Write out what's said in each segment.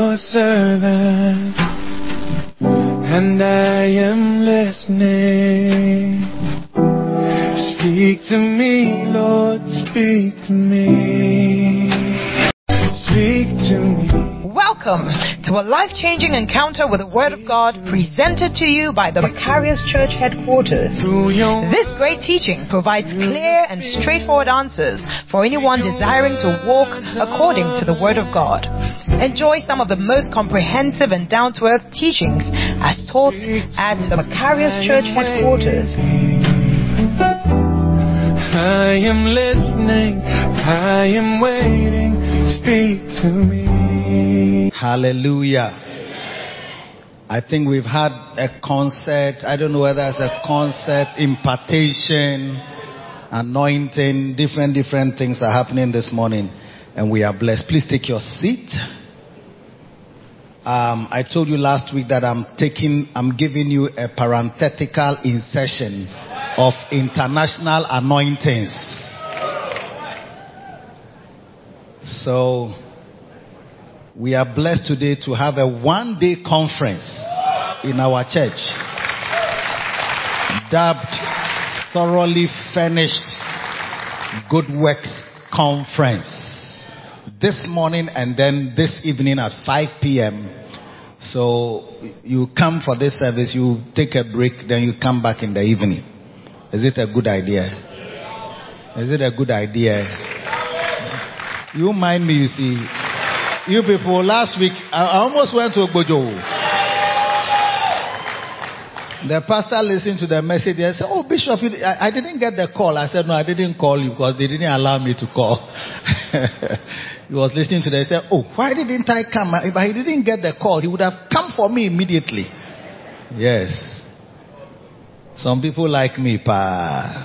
your servant, and I am listening. Speak to me, Lord, speak to me. Speak to me. Welcome to a life-changing encounter with the Word of God presented to you by the Macarius Church headquarters. This great teaching provides clear and straightforward answers for anyone desiring to walk according to the Word of God. Enjoy some of the most comprehensive and down-to-earth teachings as taught at the Macarius Church headquarters. I am listening, I am waiting, speak to me. Hallelujah. I think we've had a concert. I don't know whether it's a concert, impartation, anointing, different things are happening this morning, and we are blessed. Please take your seat. I told you last week that I'm giving you a parenthetical insertion of international anointings. So we are blessed today to have a one-day conference in our church dubbed Thoroughly Furnished Good Works Conference. This morning and then this evening at 5 p.m. So you come for this service, you take a break, then you come back in the evening. Is it a good idea? Is it a good idea? You mind me, you see. You people, last week, I almost went to Ogbojo. The pastor listened to the message and said, "Oh, Bishop, I didn't get the call." I said, "No, I didn't call you because they didn't allow me to call." He was listening to that. He said, "Oh, why didn't I come? If I didn't get the call, he would have come for me immediately." Yes. Some people like me, pa.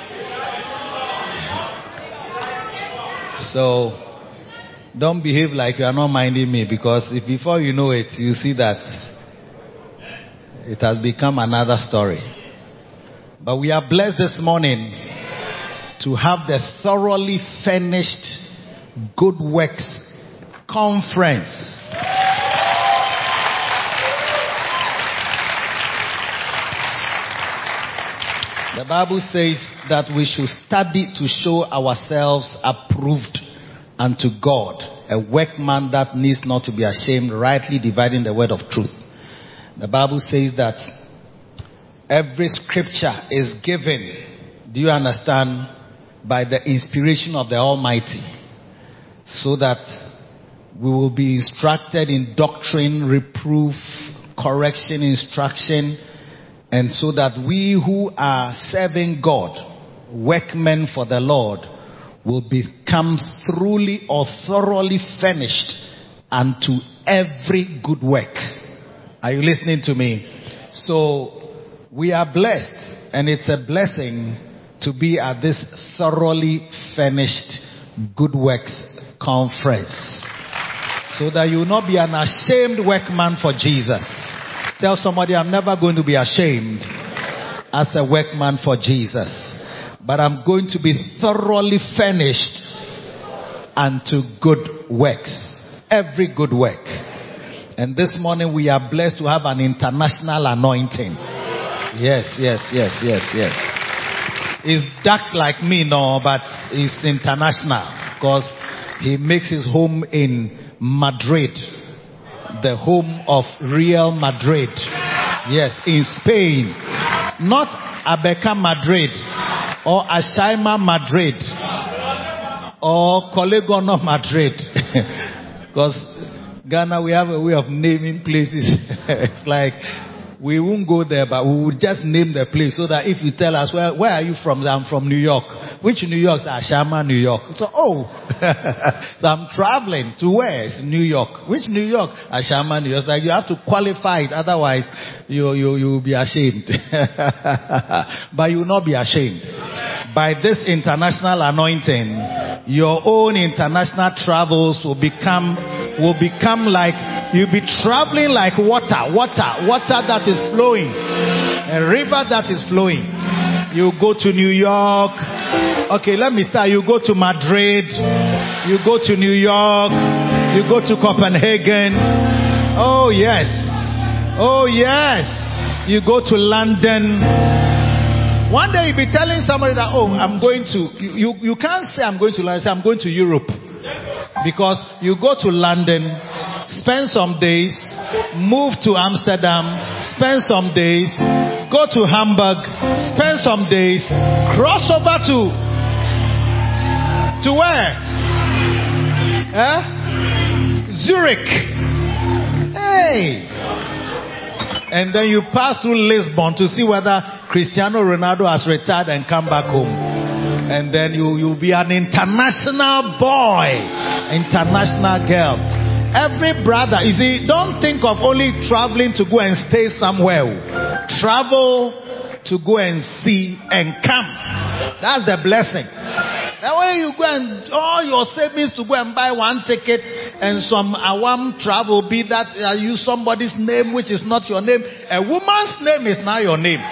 So, don't behave like you are not minding me, because if before you know it, you see that it has become another story. But we are blessed this morning to have the Thoroughly Furnished Good Works Conference. The Bible says that we should study to show ourselves approved unto God, a workman that needs not to be ashamed, rightly dividing the word of truth. The Bible says that every scripture is given, do you understand, by the inspiration of the Almighty, so that we will be instructed in doctrine, reproof, correction, instruction, and so that we who are serving God, workmen for the Lord, will become truly or thoroughly furnished unto every good work. Are you listening to me? So we are blessed, and it's a blessing to be at this Thoroughly Furnished Good Works Conference, so that you will not be an ashamed workman for Jesus. Tell somebody, I'm never going to be ashamed as a workman for Jesus, but I'm going to be thoroughly furnished unto good works. Every good work. And this morning we are blessed to have an international anointing. Yes. He's dark like me, no, but he's international, because he makes his home in Madrid, the home of Real Madrid. Yes, in Spain. Not Abeka Madrid or Ashaima Madrid or Colegono Madrid. Because Ghana, we have a way of naming places. It's like we won't go there, but we will just name the place, so that if you tell us, where are you from? I'm from New York. Which New York? Ashama, New York. So, so I'm traveling to where? It's New York. Which New York? Ashama, New York. It's like you have to qualify it, otherwise you will be ashamed. But you will not be ashamed. By this international anointing, your own international travels will become like, you'll be traveling like water that is flowing, a river that is flowing. You go to New York. Okay, let me start. You go to Madrid. You go to New York. You go to Copenhagen. Oh yes. Oh yes. You go to London. One day you'll be telling somebody that, oh, I'm going to, you can't say I'm going to London, say I'm going to Europe. Because you go to London, spend some days, move to Amsterdam, spend some days, go to Hamburg, spend some days, cross over to where? Zurich. Hey. And then you pass through Lisbon to see whether Cristiano Ronaldo has retired and come back home. And then you'll be an international boy, international girl. Every brother, you see, don't think of only traveling to go and stay somewhere. Travel to go and see and come. That's the blessing. That way you go and all your savings to go and buy one ticket and some awam travel, be that use somebody's name which is not your name. A woman's name is not your name.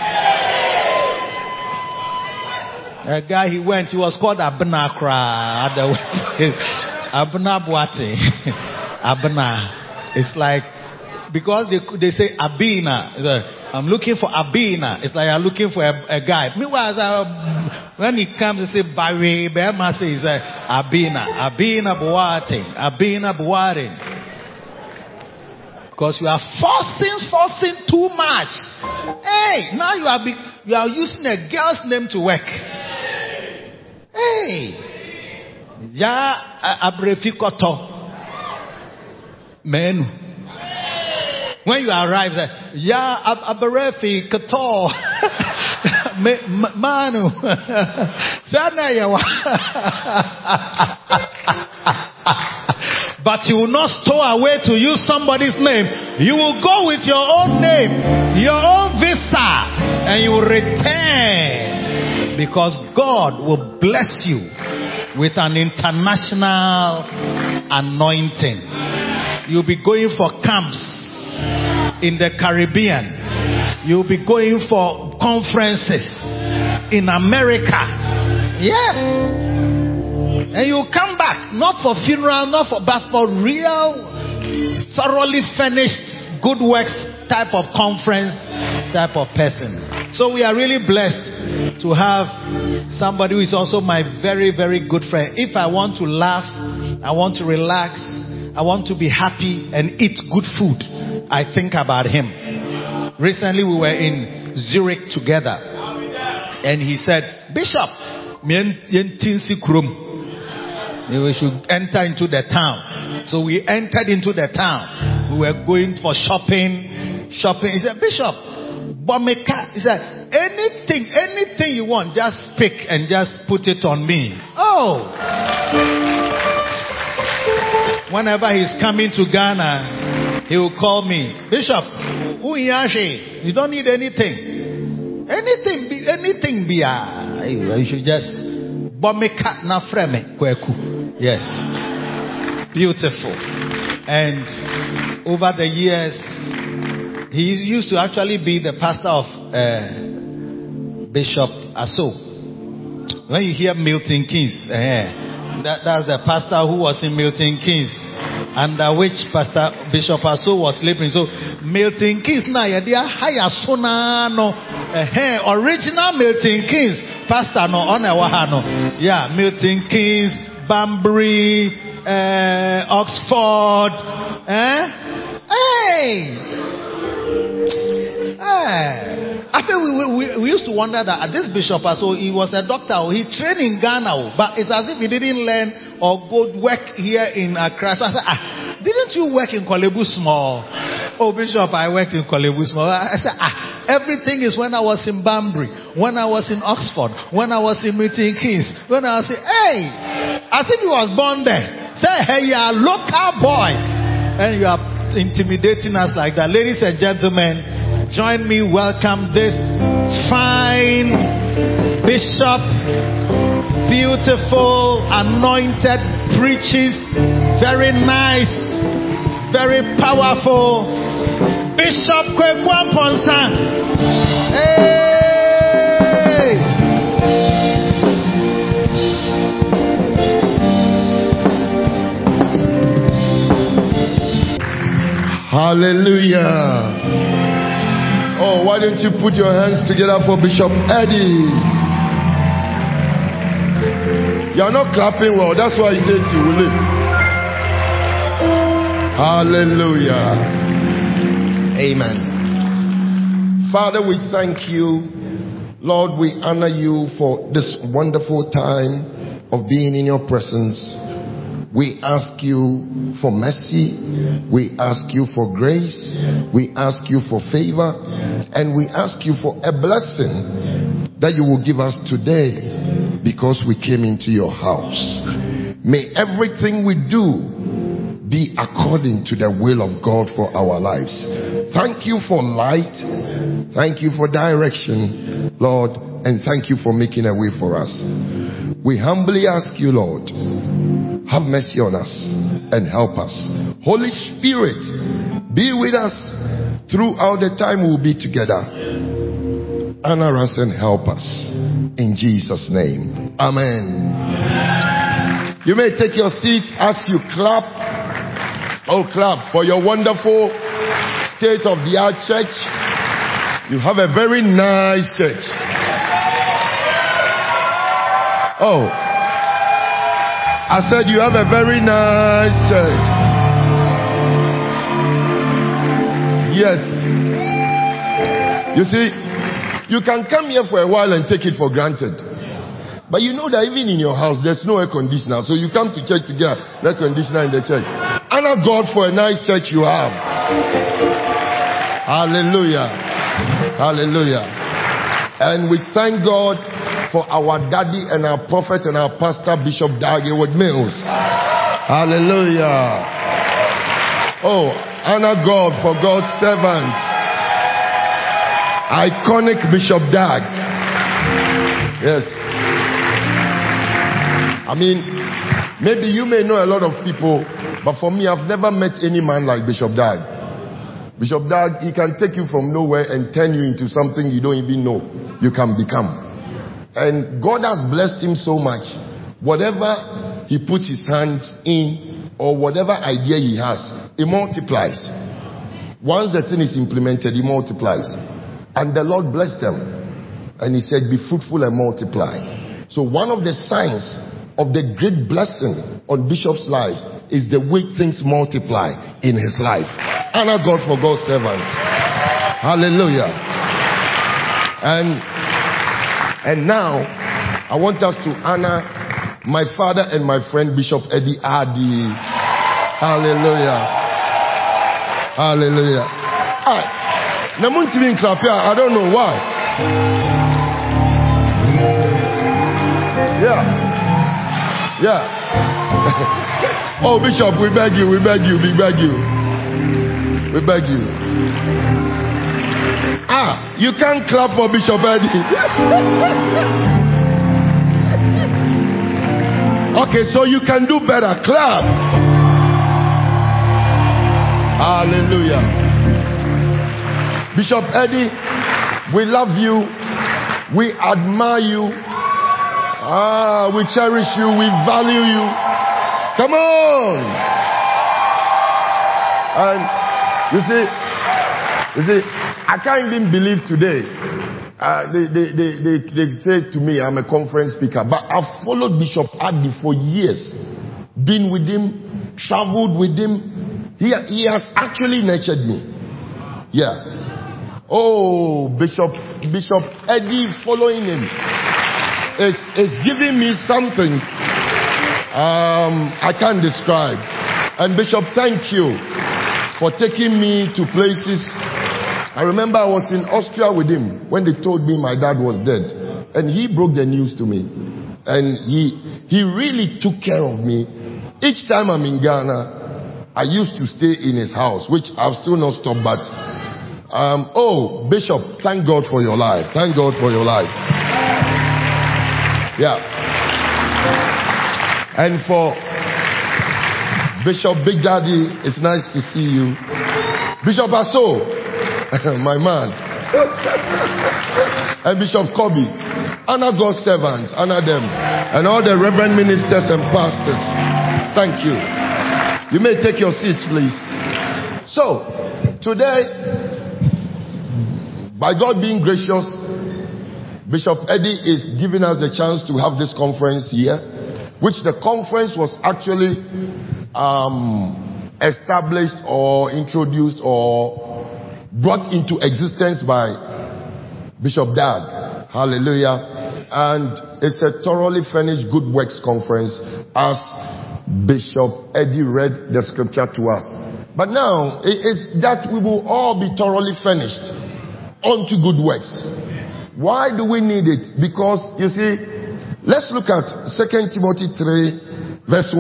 A guy, he was called Abna Kra. Abna Boate. Abna. It's like, because they say Abina. I'm looking for Abina. It's like I'm looking for a guy. Meanwhile, when he comes to say Barry, Bema says Abina. Abina Boate. Abina Boate. Because you are forcing too much. Hey, now you are using a girl's name to work. Hey, ya abrefikoto menu. When you arrive there, ya abrefikoto manu. Sana yawa. But you will not store away to use somebody's name. You will go with your own name, your own visa, and you will return. Because God will bless you with an international anointing. You'll be going for camps in the Caribbean. You'll be going for conferences in America. Yes. And you'll come back, not for funeral, but for real, thoroughly finished, good works type of conference, type of person. So we are really blessed to have somebody who is also my very, very good friend. If I want to laugh, I want to relax, I want to be happy and eat good food, I think about him. Recently we were in Zurich together and he said, Bishop, we should enter into the town. So we entered into the town. We were going for shopping. He said, Bishop, Bomeka. He said, anything you want, just pick and just put it on me. Oh. Whenever he's coming to Ghana, he will call me, Bishop, you don't need anything. Anything be. You should just Bomeka na freme kweku. Yes. Beautiful. And over the years, he used to actually be the pastor of Bishop Aso. When you hear Milton Keynes, that's the pastor who was in Milton Keynes, under which Pastor Bishop Aso was sleeping. So Milton Keynes na yadia haya sona no original Milton Keynes pastor no on wahano. Yeah, Milton Keynes, Banbury, Oxford. I think we used to wonder that this bishop, so he was a doctor, he trained in Ghana, but it's as if he didn't learn or go work here in Accra. So I said, didn't you work in Kolebu Small? Oh, Bishop, I worked in Kolebu Small. I said, everything is when I was in Banbury, when I was in Oxford, when I was in Milton Keynes, when I was in, as if he was born there. Say, hey, you're a local boy. And you are intimidating us like that. Ladies and gentlemen, join me, welcome this fine bishop, beautiful, anointed, preaches, very nice, very powerful, Bishop Kwekwan Ponsa. Hey! Hallelujah. Oh, why don't you put your hands together for Bishop Eddie? You are not clapping well. That's why he says you will live. Hallelujah. Amen. Father, we thank you. Lord, we honor you for this wonderful time of being in your presence. We ask you for mercy. We ask you for grace. We ask you for favor. And we ask you for a blessing that you will give us today because we came into your house. May everything we do be according to the will of God for our lives. Thank you for light. Thank you for direction, Lord. And thank you for making a way for us. We humbly ask you, Lord, have mercy on us and help us. Holy Spirit, be with us throughout the time we'll be together. Honor us and help us. In Jesus' name. Amen. You may take your seats as you clap. Oh, clap for your wonderful state-of-the-art church. You have a very nice church. Oh, I said you have a very nice church. Yes. You see, you can come here for a while and take it for granted. But you know that even in your house, there's no air conditioner. So you come to church to get air conditioner in the church. Honor God for a nice church you have. Hallelujah. Hallelujah. And we thank God for our daddy and our prophet and our pastor, Bishop Dag Heward-Mills. Hallelujah. Oh, honor God for God's servant. Iconic Bishop Dag. Yes. I mean, maybe you may know a lot of people, but for me, I've never met any man like Bishop Dag. Bishop Dag, he can take you from nowhere and turn you into something you don't even know you can become. And God has blessed him so much. Whatever he puts his hands in, or whatever idea he has, it multiplies. Once the thing is implemented, it multiplies. And the Lord blessed them. And he said, be fruitful and multiply. So one of the signs of the great blessing on Bishop's life is the way things multiply in his life. Honor God for God's servant. Hallelujah. And now, I want us to honor my father and my friend Bishop Eddie Adi. Hallelujah. Hallelujah. I don't know why. Yeah. Yeah. Oh, Bishop, we beg you, we beg you, we beg you. We beg you. You can't clap for Bishop Eddie. Okay, so you can do better. Clap. Hallelujah. Bishop Eddie, we love you. We admire you. We cherish you. We value you. Come on. And you see, I can't even believe today. They say to me, I'm a conference speaker, but I've followed Bishop Adi for years. Been with him, traveled with him. He has actually nurtured me. Yeah. Oh, Bishop Eddie following him is giving me something I can't describe. And Bishop, thank you for taking me to places. I remember I was in Austria with him when they told me my dad was dead. And he broke the news to me. And he really took care of me. Each time I'm in Ghana, I used to stay in his house, which I've still not stopped, but oh, Bishop, thank God for your life. Thank God for your life. Yeah. And for Bishop Big Daddy, it's nice to see you. Bishop Aso, my man. And Bishop Kobe, honor God's servants, honor them. And all the reverend ministers and pastors. Thank you. You may take your seats, please. So, today, by God being gracious, Bishop Eddie is giving us the chance to have this conference here, which the conference was actually established or introduced or brought into existence by Bishop Dag. Hallelujah. And it's a thoroughly furnished good works conference, as Bishop Eddie read the scripture to us. But now it is that we will all be thoroughly furnished unto good works. Why do we need it? Because you see, let's look at 2 Timothy 3 verse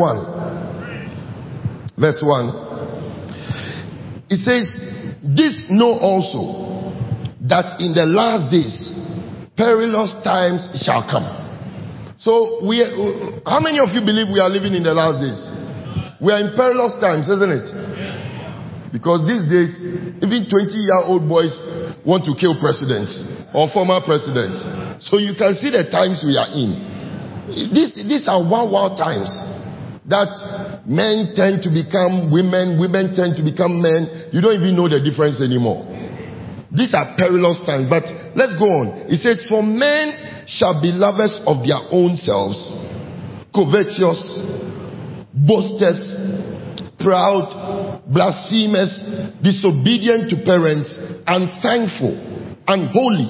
1. Verse 1. It says, this know also that in the last days perilous times shall come. So how many of you believe we are living in the last days? We are in perilous times, isn't it? Because these days, even 20-year-old boys want to kill presidents or former presidents. So you can see the times we are in. These are wild times that men tend to become women, women tend to become men. You don't even know the difference anymore. These are perilous times. But let's go on. It says, for men shall be lovers of their own selves, covetous, boasters, proud, blasphemous, disobedient to parents, unthankful, unholy.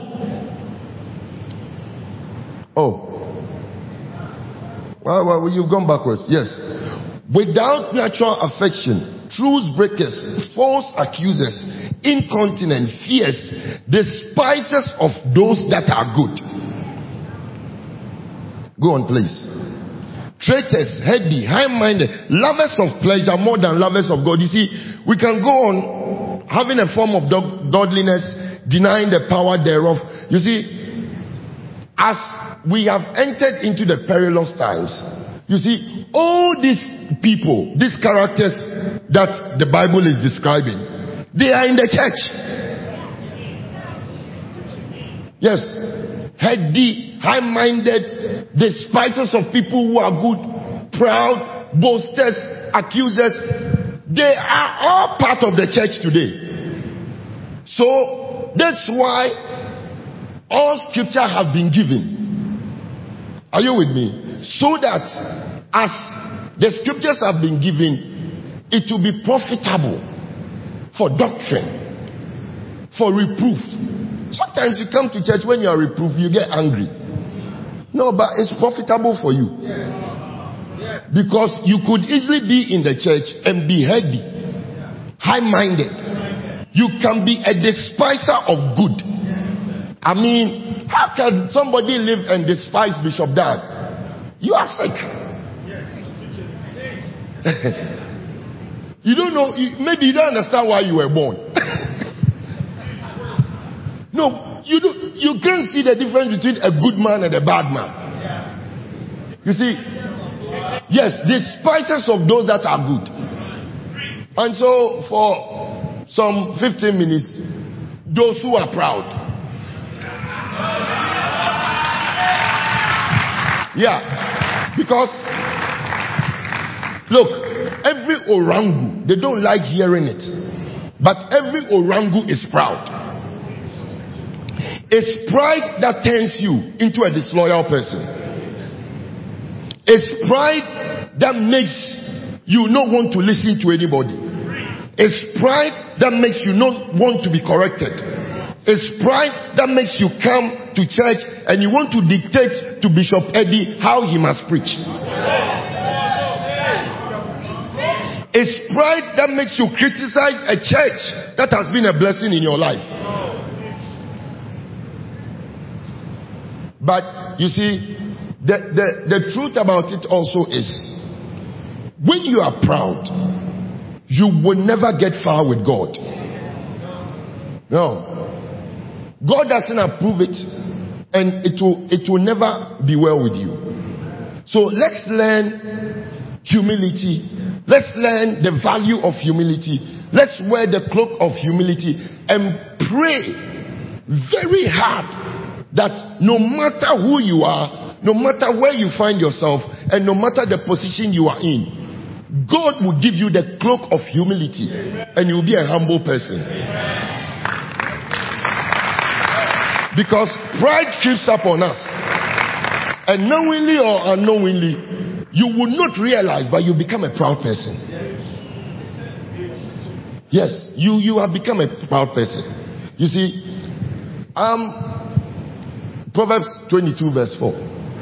Well, you've gone backwards. Yes. Without natural affection, truth breakers, false accusers, incontinent, fierce, despisers of those that are good. Go on, please. Traitors, heady, high-minded, lovers of pleasure more than lovers of God. You see, we can go on having a form of godliness, denying the power thereof. You see, as we have entered into the perilous times, you see, all these people, these characters that the Bible is describing, they are in the church. Yes. Heady, high-minded, despisers of people who are good, proud, boasters, accusers. They are all part of the church today. So that's why all scripture have been given. Are you with me? So that as the scriptures have been given, it will be profitable for doctrine, for reproof. Sometimes you come to church, when you are reproved, you get angry. No, but it's profitable for you. Because you could easily be in the church and be heady, high-minded. You can be a despiser of good. I mean, how can somebody live and despise Bishop Dag? You are sick. You don't know, maybe you don't understand why you were born. No, you can't see the difference between a good man and a bad man. You see, yes, despisers of those that are good. And so for some 15 minutes, those who are proud. Yeah, because look, every orangu, they don't like hearing it, but every orangu is proud. It's pride that turns you into a disloyal person. It's pride that makes you not want to listen to anybody. It's pride that makes you not want to be corrected. It's pride that makes you come to church and you want to dictate to Bishop Eddie how he must preach. It's pride that makes you criticize a church that has been a blessing in your life. But you see, the truth about it also is, when you are proud, you will never get far with God. No. God doesn't approve it, and it will never be well with you. So let's learn humility. Let's learn the value of humility. Let's wear the cloak of humility and pray very hard that no matter who you are, no matter where you find yourself, and no matter the position you are in, God will give you the cloak of humility and you'll be a humble person. Because pride creeps up on us. And knowingly or unknowingly, you will not realize, but you become a proud person. Yes, you have become a proud person. You see, Proverbs 22 verse 4.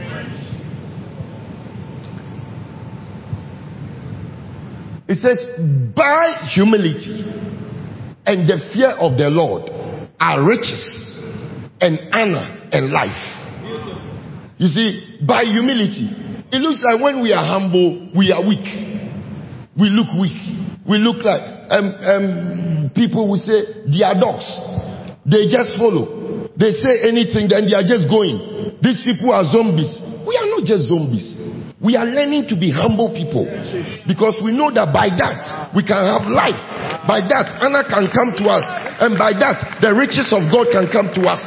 It says, by humility and the fear of the Lord are riches and honor and life. You see, by humility, it looks like when we are humble, we are weak. We look weak. We look like people will say they are dogs. They just follow. They say anything, then they are just going. These people are zombies. We are not just zombies. We are learning to be humble people. Because we know that by that, we can have life. By that, honor can come to us. And by that, the riches of God can come to us.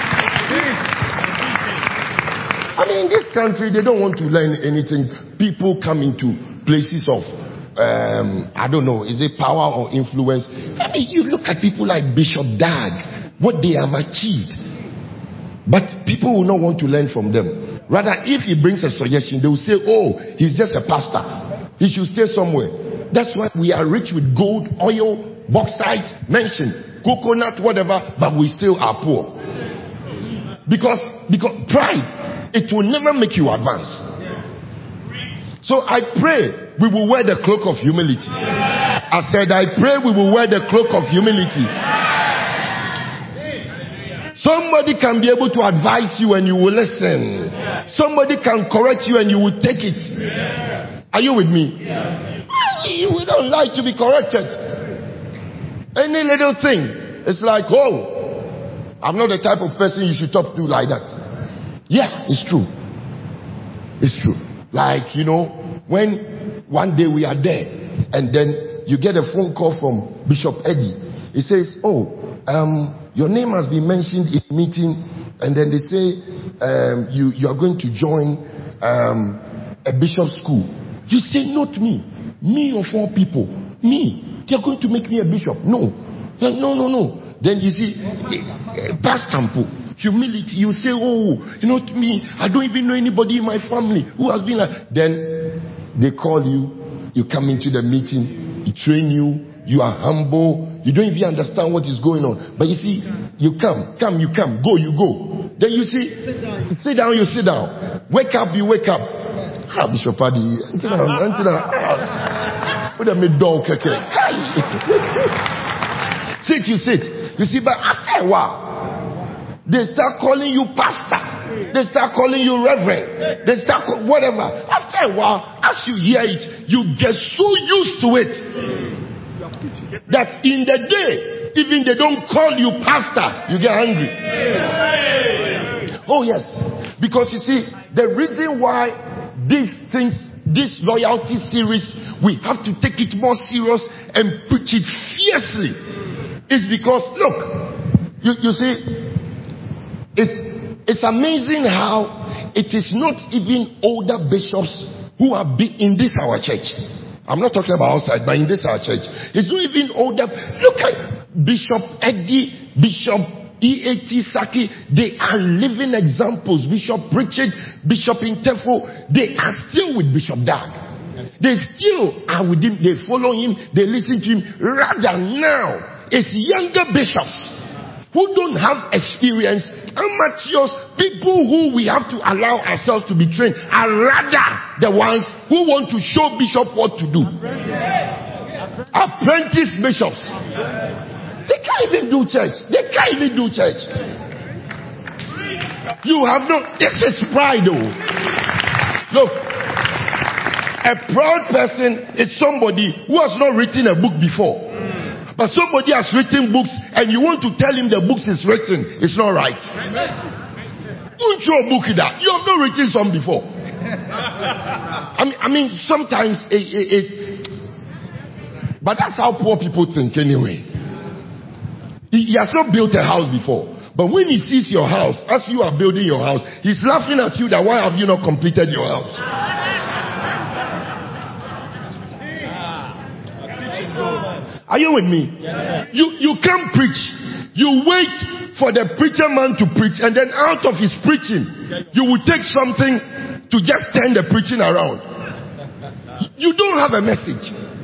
I mean, in this country, they don't want to learn anything. People come into places of, I don't know, is it power or influence? I mean, you look at people like Bishop Dag, what they have achieved. But people will not want to learn from them. Rather, if he brings a suggestion, they will say, oh, he's just a pastor. He should stay somewhere. That's why we are rich with gold, oil, bauxite, mentioned, coconut, whatever, but we still are poor. Because pride, it will never make you advance. So I pray we will wear the cloak of humility. I said, I pray we will wear the cloak of humility. Somebody can be able to advise you and you will listen. Somebody can correct you and you will take it. Are you with me? We don't like to be corrected. Any little thing, it's like, oh, I'm not the type of person you should talk to like that. Yeah, it's true. It's true. Like, you know, when one day we are there and then you get a phone call from Bishop Eddie. He says, oh, your name has been mentioned in a meeting, and then they say you are going to join a bishop's school. You say, not me. Me of all people. Me. They are going to make me a bishop. No. No. Then you see, past temple, humility. You say, oh, not me. I don't even know anybody in my family who has been like. Then they call you. You come into the meeting. He train you. You are humble. You don't even understand what is going on. But you see, you come, go, you go. Then you see, sit down, you sit down. Wake up, you wake up. Bishop Paddy. Sit, you sit. You see, but after a while, they start calling you pastor. They start calling you reverend. They start whatever. After a while, as you hear it, you get so used to it that in the day, even they don't call you pastor, you get angry. Oh yes. Because you see, the reason why these things, this loyalty series, we have to take it more serious and preach it fiercely, is because, look, you see, it's amazing how it is not even older bishops who have been in this our church. I'm not talking about outside, but in this our church. It's not even older. Look at Bishop Eddie, Bishop E.A.T. Saki. They are living examples. Bishop Pritchard, Bishop Intefo. They are still with Bishop Dag. They still are with him. They follow him. They listen to him. Rather now, it's younger bishops who don't have experience, amateurs, people who we have to allow ourselves to be trained, are rather the ones who want to show bishop what to do. Apprentice bishops. They can't even do church. You have no, this is pride though. Look, a proud person is somebody who has not written a book before. But somebody has written books and you want to tell him the books is written. It's not right. Don't throw a book in that. You have not written some before. I mean, sometimes but that's how poor people think anyway. He has not built a house before. But when he sees your house, as you are building your house, he's laughing at you that why have you not completed your house? Are you with me? Yes. You can't preach. You wait for the preacher man to preach, and then out of his preaching, you will take something to just turn the preaching around. You don't have a message.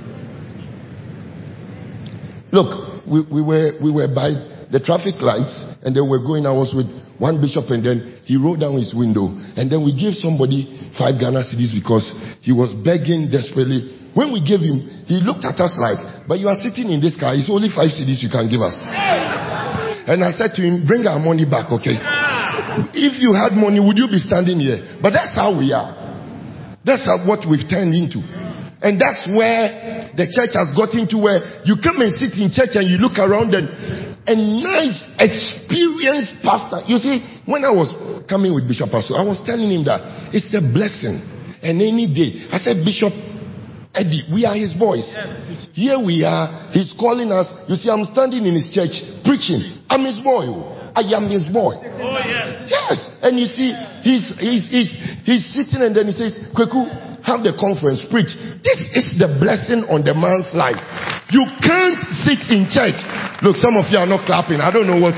Look, we were by the traffic lights, and then we're going. I was with one bishop, and then he rolled down his window, and then we gave somebody 5 Ghana cedis because he was begging desperately. When we gave him, he looked at us like, but you are sitting in this car, it's only 5 cedis you can give us. And I said to him, bring our money back, okay? If you had money, would you be standing here? But that's how we are. That's what we've turned into. And that's where the church has gotten to, where you come and sit in church and you look around, and a nice, experienced pastor. You see, when I was coming with Bishop Aso, I was telling him that it's a blessing. And any day, I said, Bishop Eddie, we are his boys. Here we are. He's calling us. You see, I'm standing in his church preaching. I'm his boy. I am his boy. Oh, yes. Yes. And you see, he's sitting, and then he says, Kweku, have the conference, preach. This is the blessing on the man's life. You can't sit in church. Look, some of you are not clapping. I don't know what.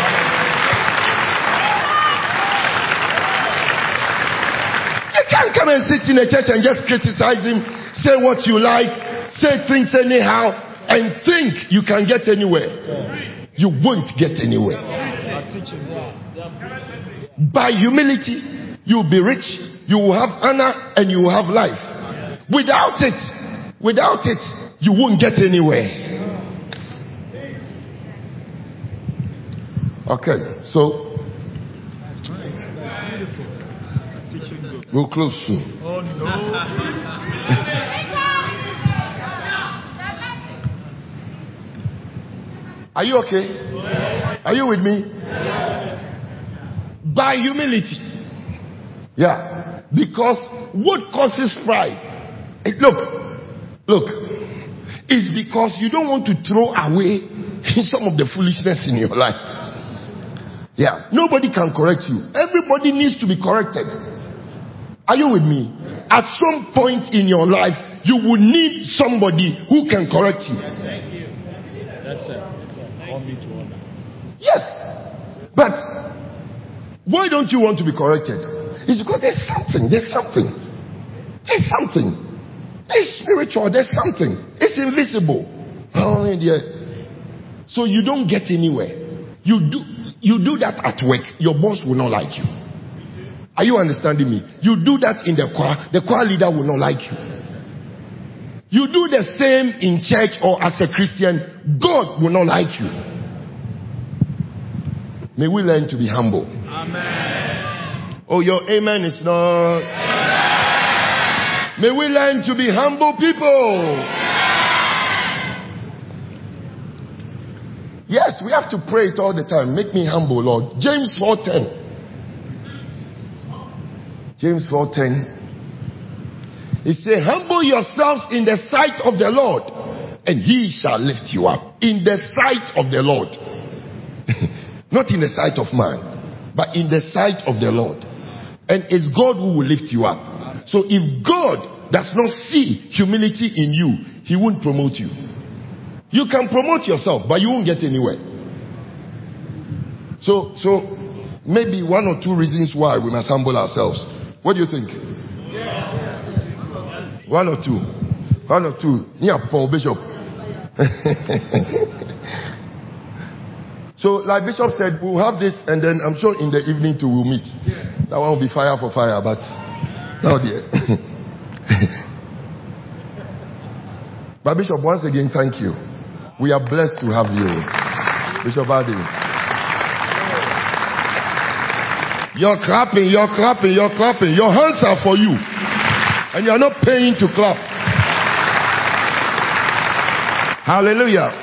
You can't come and sit in a church and just criticize him, say what you like, say things anyhow, and think you can get anywhere. You won't get anywhere. By humility, you'll be rich, you will have honor, and you will have life. Without it, you won't get anywhere. Okay, so we'll close soon. Oh no. Are you okay? Are you with me? By humility. Yeah. Because what causes pride? Look. It's because you don't want to throw away some of the foolishness in your life. Yeah. Nobody can correct you. Everybody needs to be corrected. Are you with me? At some point in your life, you will need somebody who can correct you. That's it. Yes. But why don't you want to be corrected? It's because there's something. It's spiritual. There's something. It's invisible. Oh, dear. So you don't get anywhere. You do that at work. Your boss will not like you. Are you understanding me? You do that in the choir. The choir leader will not like you. You do the same in church or as a Christian. God will not like you. May we learn to be humble. Amen. Oh, your amen is not. Amen. May we learn to be humble people. Amen. Yes, we have to pray it all the time. Make me humble, Lord. James 4:10. James 4:10. It says, humble yourselves in the sight of the Lord, and he shall lift you up. In the sight of the Lord. Not in the sight of man, but in the sight of the Lord. And it's God who will lift you up. So if God does not see humility in you, he won't promote you. You can promote yourself, but you won't get anywhere. So maybe 1 or 2 reasons why we must humble ourselves. What do you think? 1 or 2? 1 or 2? Yeah, Paul Bishop. So, like Bishop said, we'll have this, and then I'm sure in the evening too we'll meet. That one will be fire for fire, but now dear. But Bishop, once again, thank you. We are blessed to have you, Bishop Adi. You're clapping. Your hands are for you, and you're not paying to clap. Hallelujah.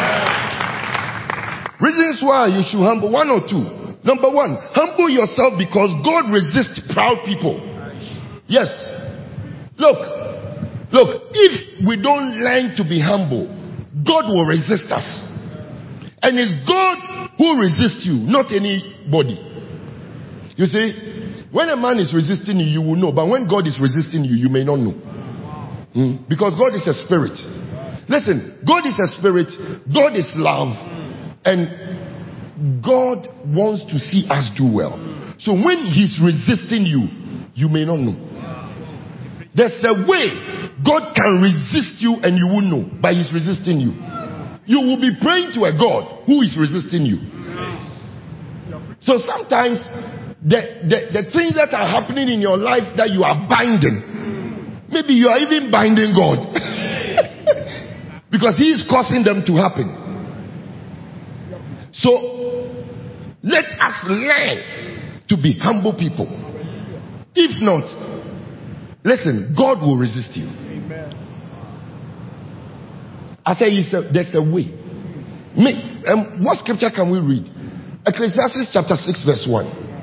Reasons why you should humble, 1 or 2. Number 1, humble yourself because God resists proud people. Yes. Look, if we don't learn to be humble, God will resist us. And it's God who resists you, not anybody. You see, when a man is resisting you, you will know. But when God is resisting you, you may not know. Because God is a spirit. Listen, God is a spirit, God is love, and God wants to see us do well. So when he's resisting you, you may not know. There's a way God can resist you and you won't know, but he's resisting you. You will be praying to a God who is resisting you. So sometimes the things that are happening in your life that you are binding, maybe you are even binding God. Because he is causing them to happen. So let us learn to be humble people. If not, listen, God will resist you. I say there's a way. What scripture can we read? Ecclesiastes chapter 6 verse 1.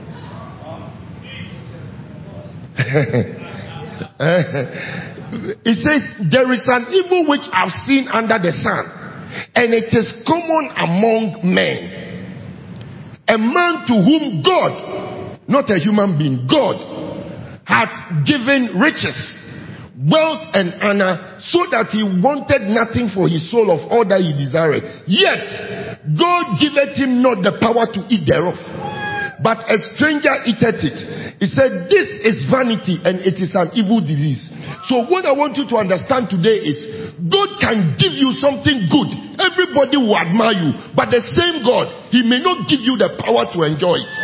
It says, there is an evil which I've seen under the sun, and it is common among men. A man to whom God, not a human being, God hath given riches, wealth and honor, so that he wanted nothing for his soul of all that he desired. Yet God giveth him not the power to eat thereof, but a stranger eateth it. He said, this is vanity and it is an evil disease. So what I want you to understand today is, God can give you something good. Everybody will admire you. But the same God, he may not give you the power to enjoy it.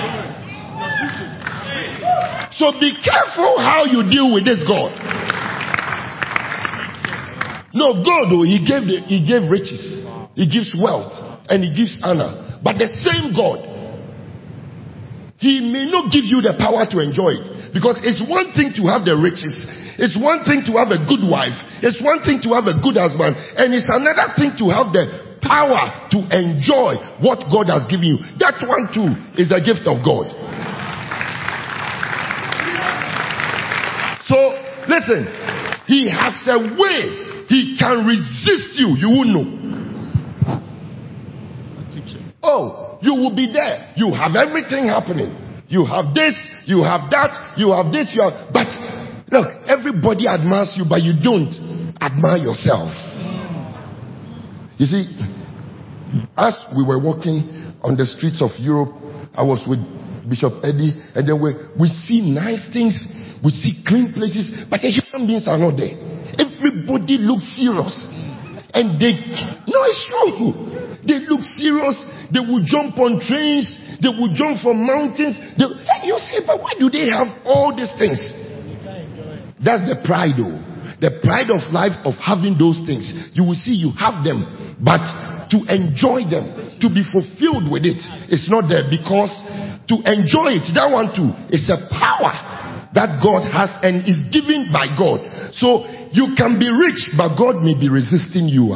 So be careful how you deal with this God. No, God, he gave riches. He gives wealth. And he gives honor. But the same God, he may not give you the power to enjoy it. Because it's one thing to have the riches. It's one thing to have a good wife. It's one thing to have a good husband. And it's another thing to have the power to enjoy what God has given you. That one too is a gift of God. So, listen. He has a way. He can resist you. You won't know. Oh, you will be there. You have everything happening. You have this, you have that, you have this, you have... But, look, everybody admires you, but you don't admire yourself. You see, as we were walking on the streets of Europe, I was with Bishop Eddie, and then we see nice things, we see clean places, but the human beings are not there. Everybody looks serious. And no, it's true. They look serious. They will jump on trains. They will jump from mountains. And you say, but why do they have all these things? That's the pride, though. The pride of life of having those things. You will see you have them, but to enjoy them, to be fulfilled with it, it's not there. Because to enjoy it, that one too, is a power that God has and is given by God. So you can be rich, but God may be resisting you.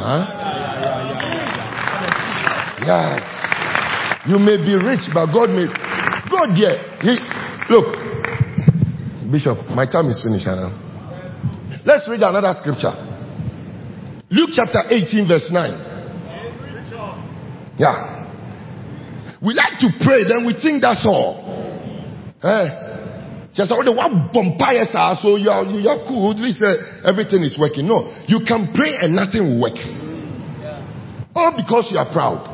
Yes. You may be rich, but God may... God, yeah. Look, Bishop, my time is finished now. Let's read another scripture. Luke chapter 18 verse 9. Yeah. We like to pray, then we think that's all. Just all the one bonfires are, so you are cool. At least everything is working. No, you can pray and nothing will work. All because you are proud.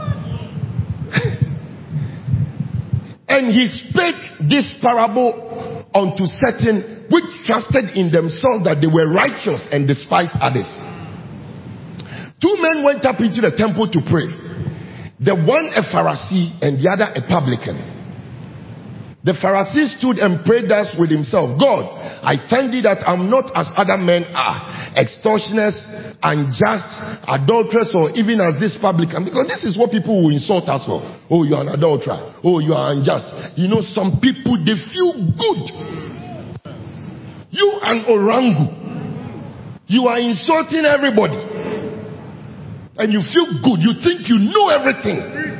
And he spake this parable unto certain which trusted in themselves that they were righteous and despised others. Two men went up into the temple to pray. The one a Pharisee and the other a publican. The Pharisee stood and prayed thus with himself, God, I thank thee that I'm not as other men are, extortioners, unjust, adulterers, or even as this publican. Because this is what people will insult us for. Oh, you are an adulterer. Oh, you are unjust. You know, some people, they feel good. You an orangu. You are insulting everybody. And you feel good. You think you know everything.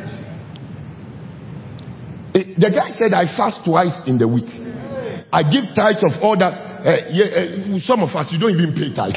The guy said, I fast twice in the week. I give tithes of all that. Some of us, you don't even pay tithes.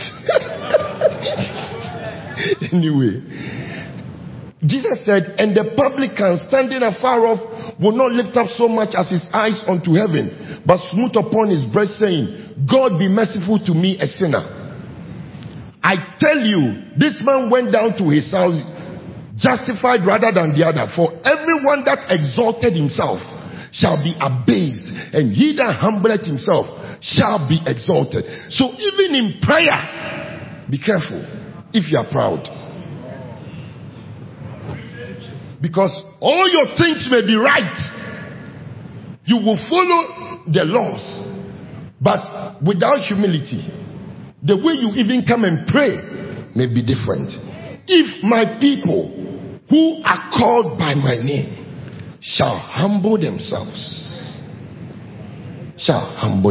Anyway. Jesus said, and the publican standing afar off will not lift up so much as his eyes unto heaven, but smote upon his breast, saying, God be merciful to me, a sinner. I tell you, this man went down to his house justified rather than the other. For everyone that exalted himself shall be abased, and he that humbleth himself shall be exalted. So even in prayer, be careful if you are proud. Because all your things may be right. You will follow the laws. But without humility, the way you even come and pray may be different. If my people who are called by my name shall humble themselves. Shall humble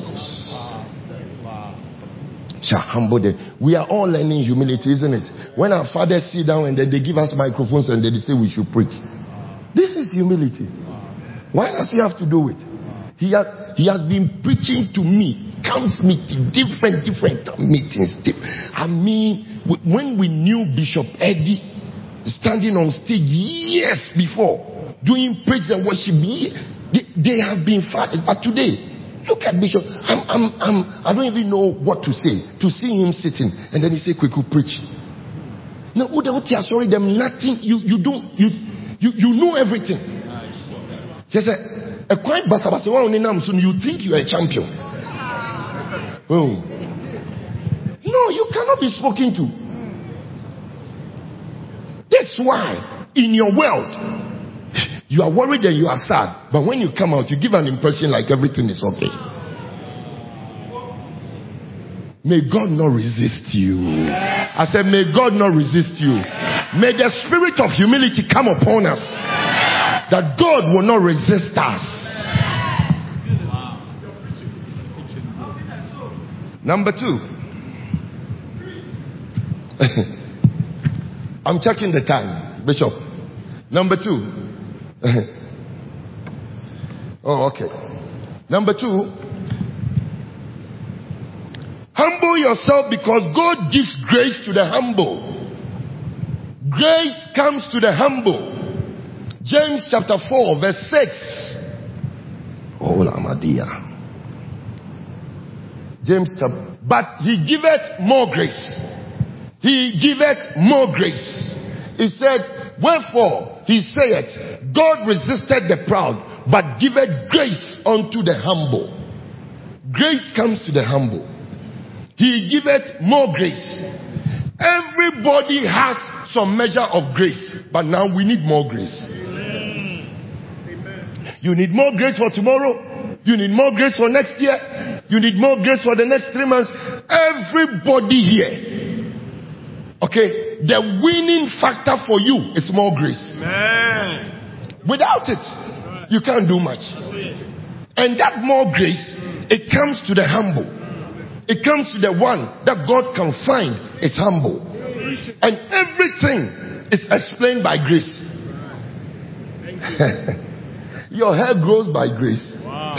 them. We are all learning humility, isn't it? When our fathers sit down and then they give us microphones and they say we should preach. This is humility. Why does he have to do it? He has been preaching to me, counts meeting, different meetings. I mean, when we knew Bishop Eddie standing on stage years before, doing praise and worship, they have been fast. But today, look at Bishop. I don't even know what to say. To see him sitting and then he say, "Quick, preach." No, sorry, them nothing. You know everything. Just a quiet basabasa one soon. You think you are a champion? Oh, no, you cannot be spoken to. That's why in your world you are worried and you are sad, but when you come out, you give an impression like everything is okay. May God not resist you. I said, may God not resist you. May the spirit of humility come upon us, that God will not resist us. Number 2. I'm checking the time, Bishop. Number 2. Oh, okay. Number 2. Humble yourself because God gives grace to the humble. Grace comes to the humble. James chapter 4 verse 6. Oh, Lamadia. James chapter, but he giveth more grace. He giveth more grace. He said, wherefore he saith, God resisted the proud, but giveth grace unto the humble. Grace comes to the humble. He giveth more grace. Everybody has some measure of grace, but now we need more grace. Amen. You need more grace for tomorrow. You need more grace for next year. You need more grace for the next 3 months. Everybody here. Okay, the winning factor for you is more grace. Amen. Without it, you can't do much. And that more grace, it comes to the humble. It comes to the one that God can find is humble. And everything is explained by grace. Your hair grows by grace. Wow.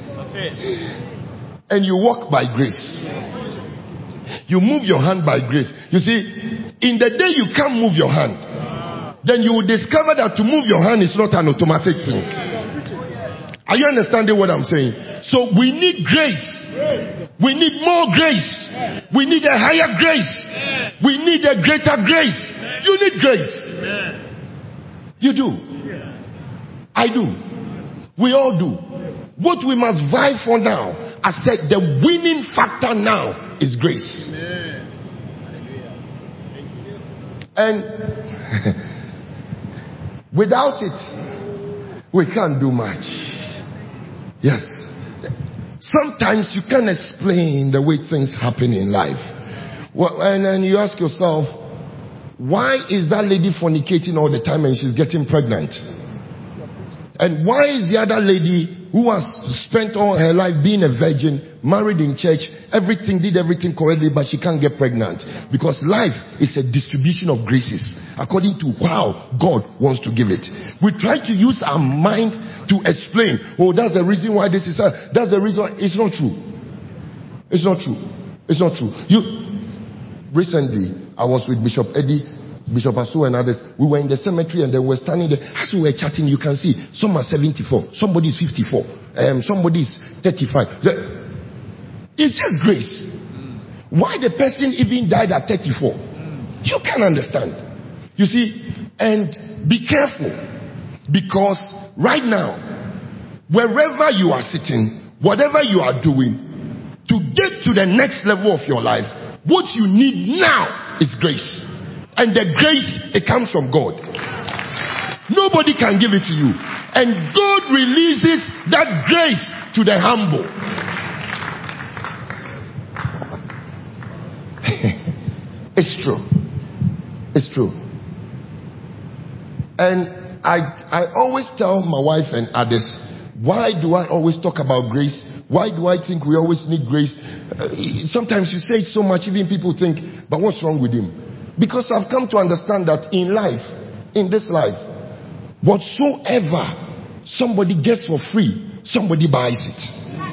And you walk by grace. You move your hand by grace. You see, in the day you can't move your hand, then you will discover that to move your hand is not an automatic thing. Are you understanding what I'm saying? So we need grace. We need more grace. We need a higher grace. We need a greater grace. You need grace. You do. I do. We all do. What we must vie for now, I said the winning factor now is grace. And without it, we can't do much. Yes. Sometimes you can't explain the way things happen in life. Well, and then you ask yourself, why is that lady fornicating all the time and she's getting pregnant? And why is the other lady who has spent all her life being a virgin, married in church, did everything correctly, but she can't get pregnant? Because life is a distribution of graces according to how God wants to give it. We try to use our mind to explain, oh, that's the reason why this is, that's the reason why. It's not true. It's not true. It's not true. Recently, I was with Bishop Eddie, Bishop Asu and others. We were in the cemetery and they were standing there. As we were chatting, you can see some are 74, somebody is 54, somebody is 35. It's just grace. Why the person even died at 34? You can understand. You see, and be careful, because right now, wherever you are sitting, whatever you are doing, to get to the next level of your life, what you need now is grace. And the grace, it comes from God. Nobody can give it to you. And God releases that grace to the humble. It's true. It's true. And I always tell my wife and others, why do I always talk about grace? Why do I think we always need grace? Sometimes you say it so much, even people think, but what's wrong with him? Because I've come to understand that in life, in this life, whatsoever somebody gets for free, somebody buys it.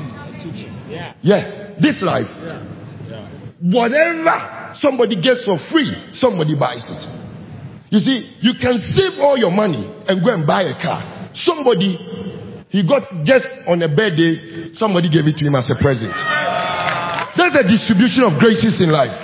Yeah, this life. Whatever somebody gets for free, somebody buys it. You see, you can save all your money and go and buy a car. Somebody, he got just on a birthday, somebody gave it to him as a present. There's a distribution of graces in life.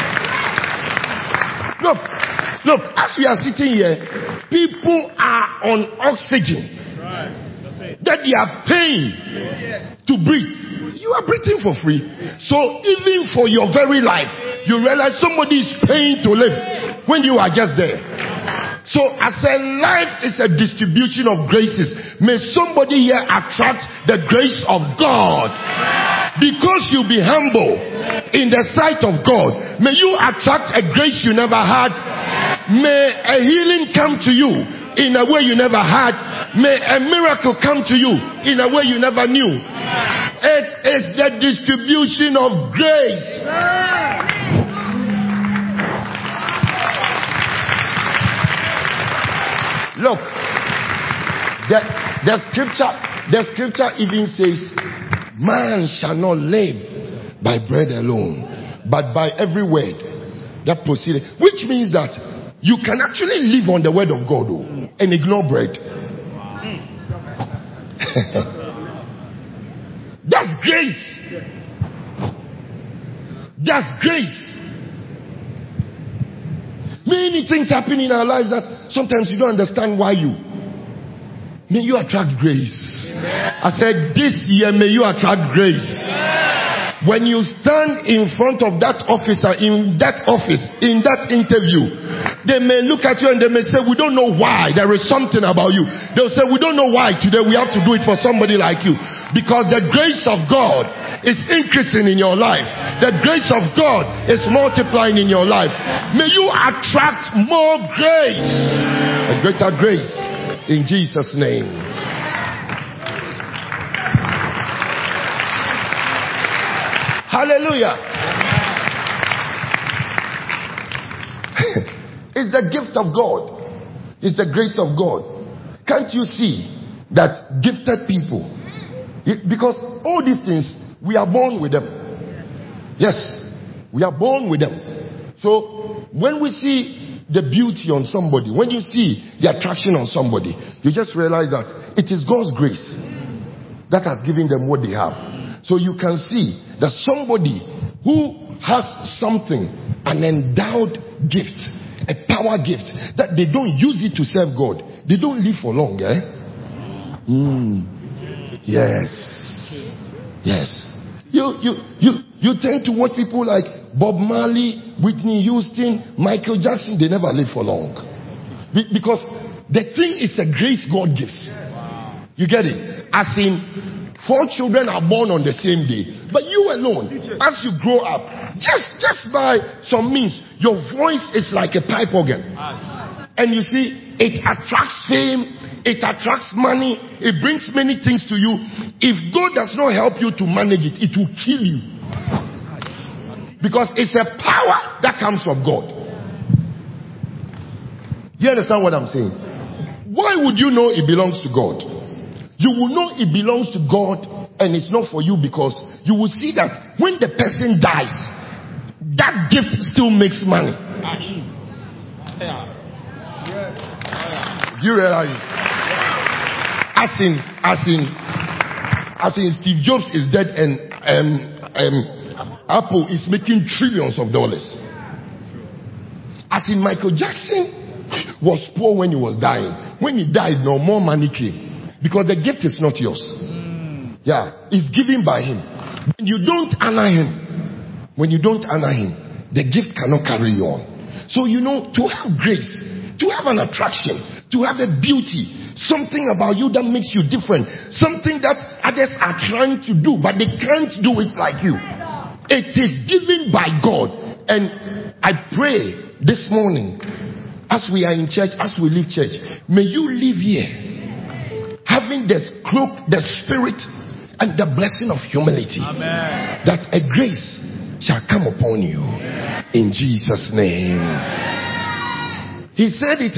Look, as we are sitting here, people are on oxygen that they are paying to breathe. You are breathing for free. So even for your very life, you realize somebody is paying to live when you are just there. So as a life is a distribution of graces, may somebody here attract the grace of God. Because you be humble in the sight of God, may you attract a grace you never had. May a healing come to you in a way you never had. May a miracle come to you in a way you never knew. It is the distribution of grace. Look, the scripture even says, man shall not live by bread alone, but by every word that proceeded. Which means that you can actually live on the word of God and ignore bread. That's grace. That's grace. Many things happen in our lives that sometimes you don't understand why you. May you attract grace. I said this year, may you attract grace. When you stand in front of that officer, in that office, in that interview, they may look at you and they may say, we don't know why. There is something about you. They'll say, we don't know why today we have to do it for somebody like you. Because the grace of God is increasing in your life. The grace of God is multiplying in your life. May you attract more grace. A greater grace in Jesus' name. Hallelujah. It's the gift of God. It's the grace of God. Can't you see that gifted people, because all these things, we are born with them. Yes, we are born with them. So when we see the beauty on somebody, when you see the attraction on somebody, you just realize that it is God's grace that has given them what they have. So you can see that somebody who has something, an endowed gift, a power gift, that they don't use it to serve God, they don't live for long, Yes. Yes. You tend to watch people like Bob Marley, Whitney Houston, Michael Jackson, they never live for long. Because the thing is a grace God gives. You get it? As in, 4 children are born on the same day, but you alone, as you grow up, just by some means, your voice is like a pipe organ. And you see, it attracts fame, it attracts money, it brings many things to you. If God does not help you to manage it, it will kill you. Because it's a power that comes from God. You understand what I'm saying? Why would you know it belongs to God? You will know it belongs to God and it's not for you, because you will see that when the person dies, that gift still makes money. Do you realize it? As in Steve Jobs is dead and Apple is making trillions of dollars. As in Michael Jackson was poor when he was dying. When he died, no more money came. Because the gift is not yours. Yeah, it's given by him. When you don't honor him, the gift cannot carry you on. So to have grace, to have an attraction, to have a beauty, something about you that makes you different, something that others are trying to do, but they can't do it like you. It is given by God. And I pray this morning, as we are in church, as we leave church, may you live here having the cloak, the spirit, and the blessing of humility. Amen. That a grace shall come upon you. Amen. In Jesus' name. Amen. He said it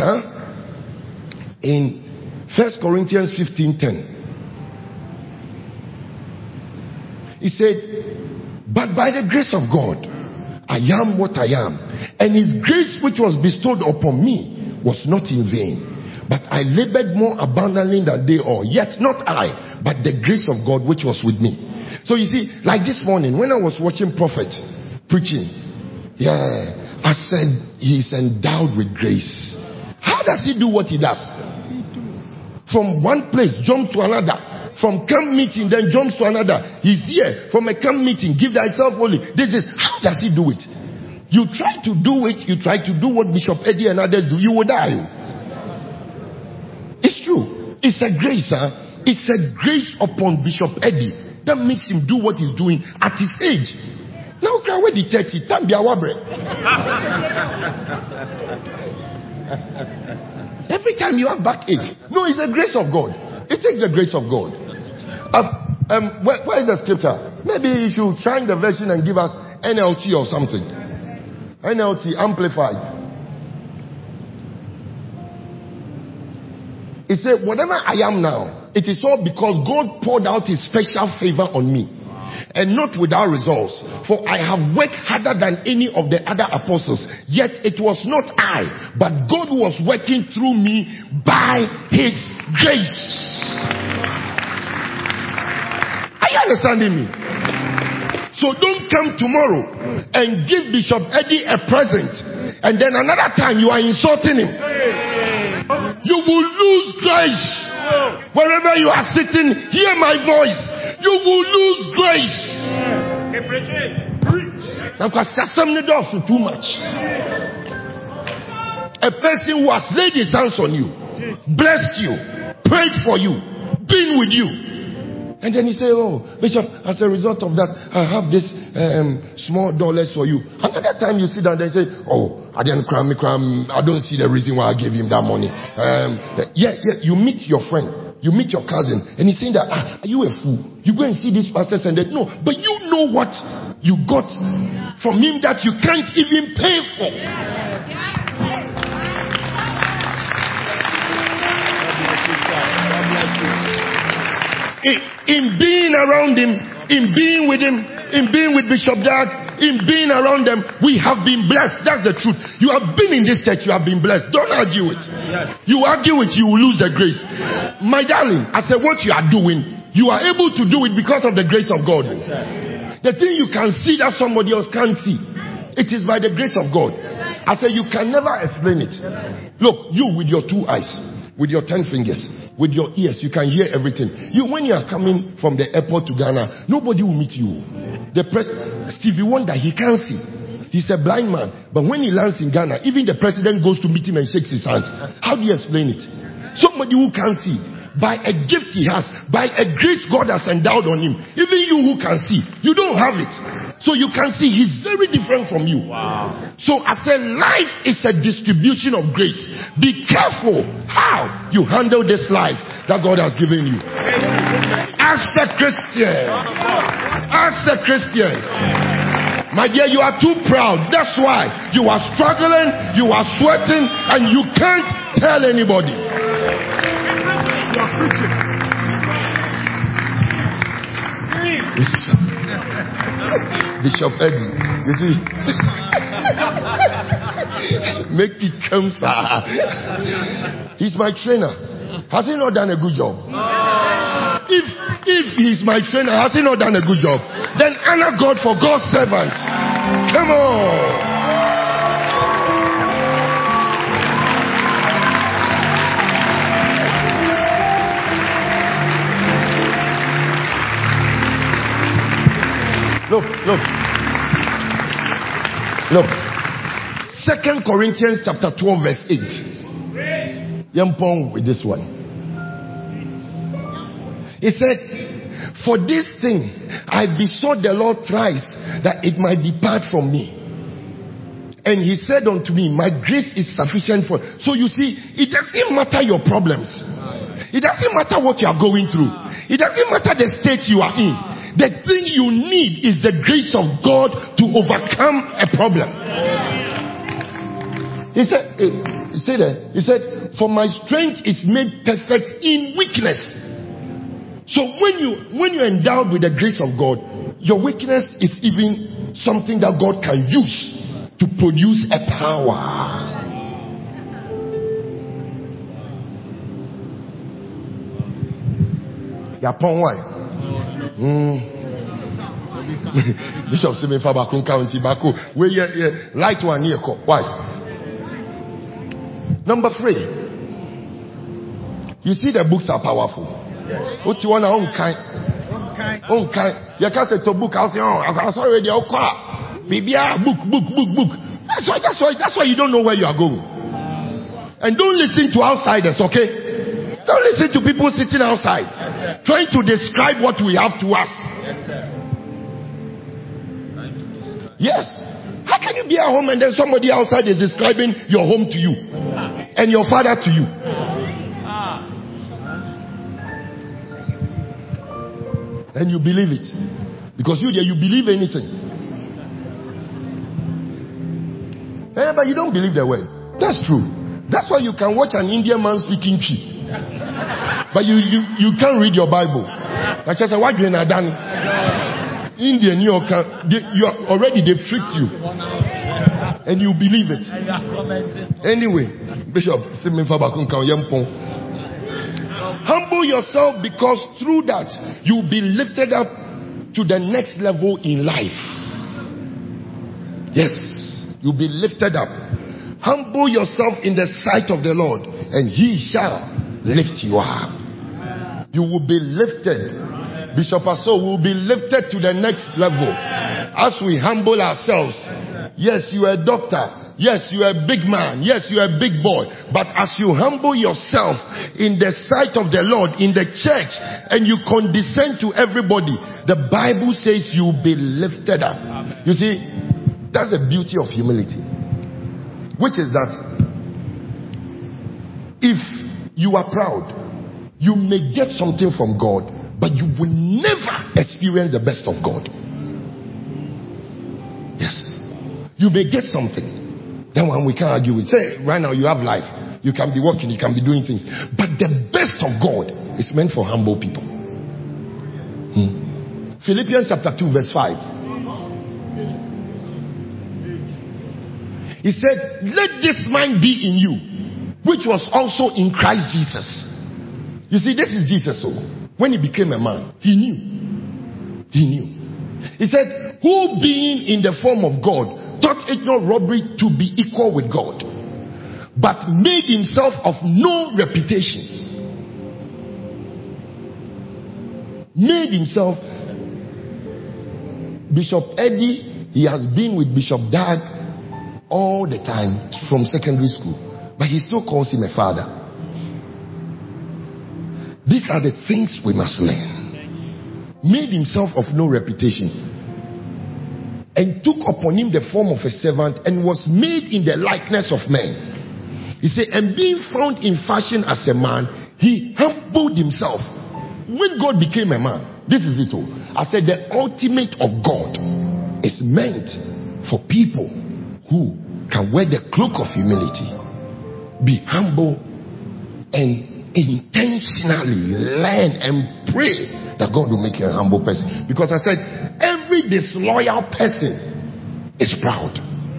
in 1 Corinthians 15:10. He said, but by the grace of God, I am what I am. And his grace which was bestowed upon me was not in vain. But I labored more abundantly than they all. Yet not I, but the grace of God which was with me. So you see, like this morning, when I was watching Prophet preaching, I said, he's endowed with grace. How does he do what he does? From one place, jump to another. From camp meeting, then jumps to another. He's here. From a camp meeting, give thyself holy. How does he do it? You try to do it, you try to do what Bishop Eddie and others do, you will die. It's true. It's a grace, It's a grace upon Bishop Eddie that makes him do what he's doing at his age. Now, can we detect it? Every time you have backache. No, it's the grace of God. It takes the grace of God. Where is the scripture? Maybe you should shine the version and give us NLT or something. NLT Amplified. He said, whatever I am now, it is all because God poured out his special favor on me. And not without results. For I have worked harder than any of the other apostles. Yet it was not I, but God was working through me by his grace. Are you understanding me? So don't come tomorrow and give Bishop Eddie a present, and then another time you are insulting him. You will lose grace. Wherever you are sitting, hear my voice. You will lose grace. Now, because too much. A person who has laid his hands on you, blessed you, prayed for you, been with you. And then he say, oh, Bishop, as a result of that, I have this small dollars for you. Another time you sit down there and say, oh, I didn't cram. I don't see the reason why I gave him that money. You meet your friend. You meet your cousin. And he's saying that, are you a fool? You go and see these pastors and they no. But you know what you got from him that you can't even pay for. In being around him, in being with him, in being with Bishop Dag, in being around them, we have been blessed. That's the truth. You have been in this church, you have been blessed. Don't argue it. Yes. You argue it, you will lose the grace. My darling, I said what you are doing, you are able to do it because of the grace of God. Yes. The thing you can see that somebody else can't see, it is by the grace of God. I said you can never explain it. Look, you with your 2 eyes, with your 10 fingers, with your ears, you can hear everything. When you are coming from the airport to Ghana, nobody will meet you. Stevie Wonder, he can't see. He's a blind man. But when he lands in Ghana, even the president goes to meet him and shakes his hands. How do you explain it? Somebody who can't see, by a gift he has, by a grace God has endowed on him. Even you who can see, you don't have it. So you can see he's very different from you. Wow. So I said life is a distribution of grace. Be careful how you handle this life that God has given you. As a Christian, my dear, you are too proud. That's why you are struggling, you are sweating, and you can't tell anybody. You are preaching. Bishop Eddie, you see, make it come, sir. He's my trainer. Has he not done a good job? if he's my trainer, has he not done a good job? Then honor God for God's servant. Come on. Look. 2 Corinthians chapter 12 verse 8. Yampong with this one. He said, for this thing I besought the Lord thrice that it might depart from me. And he said unto me, my grace is sufficient for. So you see, it doesn't matter your problems. It doesn't matter what you are going through. It doesn't matter the state you are in. The thing you need is the grace of God to overcome a problem. He said, for my strength is made perfect in weakness. So when you're endowed with the grace of God, your weakness is even something that God can use to produce a power. Yapon why? Bishop Sime Fabakun County Baku. Where light one here. Why? Number 3. You see the books are powerful. What you want to own kind. You can't say to book. I'll say, I saw already. Book. That's why you don't know where you are going. And don't listen to outsiders, okay? Don't listen to people sitting outside trying to describe what we have to us. Yes. How can you be at home and then somebody outside is describing your home to you and your father to you? And you believe it. Because you believe anything. But you don't believe the word. That's true. That's why you can watch an Indian man speaking Chi. But you can't read your Bible. Like I said, what you done? Indian, you already they tricked you. And you believe it. Anyway, Bishop, humble yourself, because through that you'll be lifted up to the next level in life. Yes, you'll be lifted up. Humble yourself in the sight of the Lord, and he shall lift you up. You will be lifted. Bishop Aso will be lifted to the next level as we humble ourselves. Yes, you are a doctor. Yes, you are a big man. Yes, you are a big boy. But as you humble yourself in the sight of the Lord, in the church, and you condescend to everybody, the Bible says you'll be lifted up. You see, that's the beauty of humility. Which is that if you are proud, you may get something from God, but you will never experience the best of God. Yes. You may get something. That one we can't argue with. Say, right now you have life. You can be working, you can be doing things. But the best of God is meant for humble people. Philippians chapter 2 verse 5. He said, let this mind be in you, which was also in Christ Jesus. You see, this is Jesus. So when he became a man, he knew. He said, who being in the form of God, thought it not robbery to be equal with God, but made himself of no reputation. Made himself. Bishop Eddie, he has been with Bishop Dag all the time from secondary school, but he still calls him a father. These are the things we must learn. Made himself of no reputation, and took upon him the form of a servant, and was made in the likeness of men. He said, and being found in fashion as a man, he humbled himself. When God became a man, this is it all. I said the ultimate of God is meant for people who can wear the cloak of humility, be humble, and intentionally learn and pray that God will make you a humble person. Because I said every disloyal person is proud.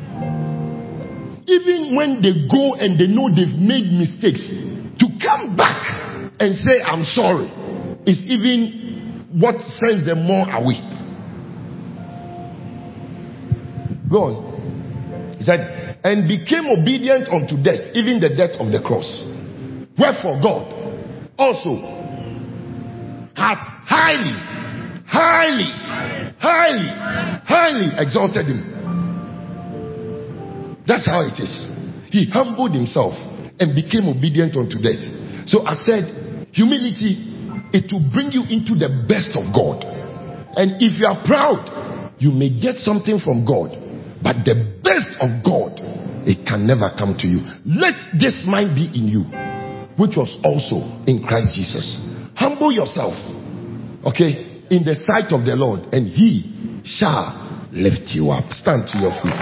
Even when they go and they know they've made mistakes, to come back and say I'm sorry, is even what sends them more away. Go on. He said, and became obedient unto death, even the death of the cross. Wherefore God also hath highly exalted him. That's how it is. He humbled himself and became obedient unto death. So I said, humility, it will bring you into the best of God. And if you are proud, you may get something from God, but the best of God, it can never come to you. Let this mind be in you, which was also in Christ Jesus. Humble yourself, okay, in the sight of the Lord, and he shall lift you up. Stand to your feet.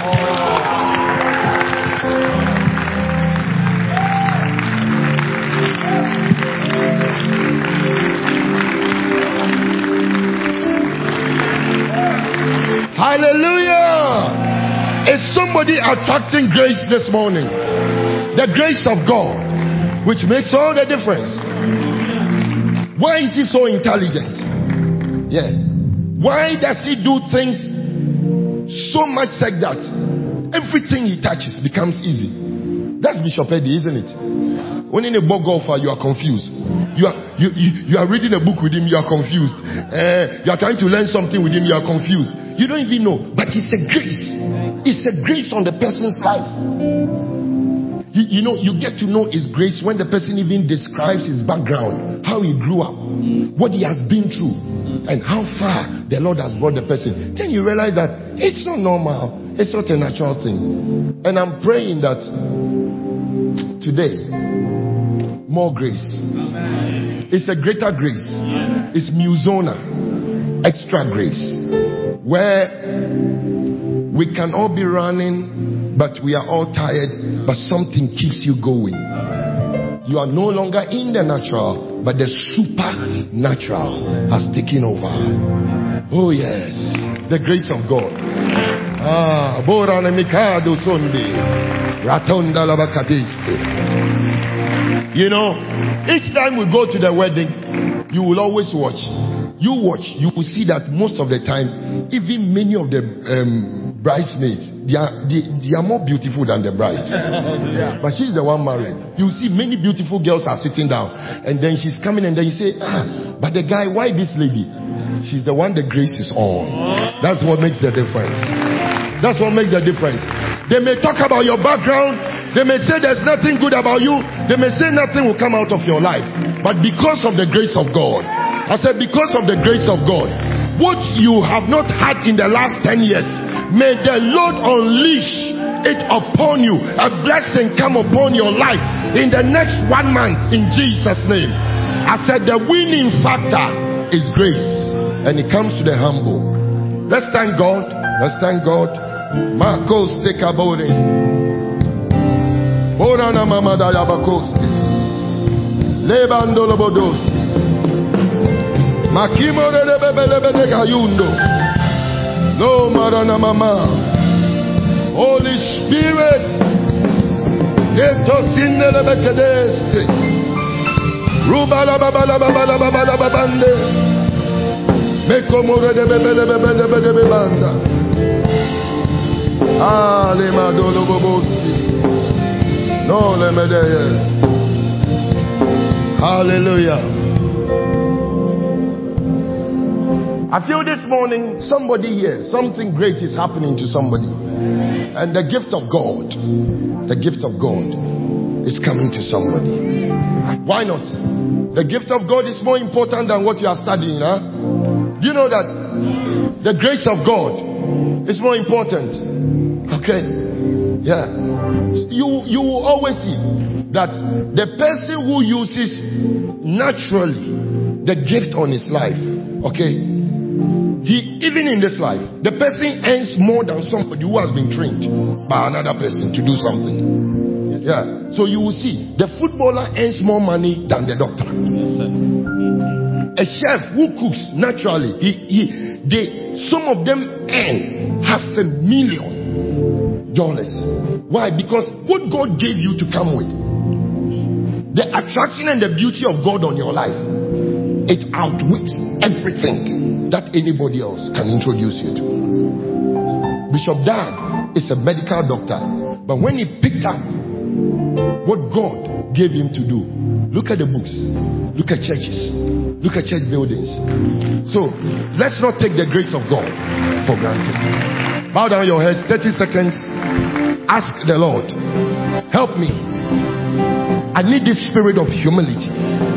Hallelujah. Is somebody attracting grace this morning? The grace of God, which makes all the difference. Why is he so intelligent? Yeah. Why does he do things so much like that? Everything he touches becomes easy. That's Bishop Eddie, isn't it? When in a ball golfer, you are confused. You are reading a book with him, you are confused. You are trying to learn something with him, you are confused. You don't even know. But it's a grace. It's a grace on the person's life. You get to know his grace when the person even describes his background, how he grew up, what he has been through, and how far the Lord has brought the person. Then you realize that it's not normal. It's not a natural thing. And I'm praying that today, more grace. It's a greater grace. It's musona, extra grace, where we can all be running, but we are all tired, but something keeps you going. You are no longer in the natural, but the supernatural has taken over. Oh yes, the grace of God. Borana Mikado Sunday. Ratonda Labakadiste. You know, each time we go to the wedding, you will always watch. You will see that most of the time, even many of the bridesmaids, they are more beautiful than the bride. Yeah. But she's the one married. You see many beautiful girls are sitting down, and then she's coming, and then you say, but the guy, why this lady? She's the one the grace is on. That's what makes the difference. That's what makes the difference. They may talk about your background. They may say there's nothing good about you. They may say nothing will come out of your life. But because of the grace of God, I said because of the grace of God, what you have not had in the last 10 years, may the Lord unleash it upon you. A blessing come upon your life in the next 1 month in Jesus' name. I said the winning factor is grace, and it comes to the humble. Let's thank God. Let's thank God. Marcos Tekabore. Orana Mamada Yabakosti. Lebandolo Bodosti. Makimo de Bebelebe Gayundo. No Marana Mama. Holy Spirit. Etosinde Lebekedeste. Rubala Babala Babala Babala Babande. Mekomore de Bebelebe Banda. Alemadolo Bobosti. No Lemedeye. Hallelujah. I feel this morning somebody here, something great is happening to somebody. And the gift of God is coming to somebody. Why not? The gift of God is more important than what you are studying, huh? Do you know that the grace of God is more important? Okay. Yeah. You will always see that the person who uses naturally the gift on his life, okay, even in this life, the person earns more than somebody who has been trained by another person to do something. Yeah. So you will see the footballer earns more money than the doctor. A chef who cooks naturally, some of them earn $500,000. Why? Because what God gave you to come with, the attraction and the beauty of God on your life, It outwits everything that anybody else can introduce you to. Bishop Dan is a medical doctor, but when he picked up what God gave him to do, look at the books, look at churches, look at church buildings. So let's not take the grace of God for granted. Bow down your heads, 30 seconds. Ask the Lord, help me. I need this spirit of humility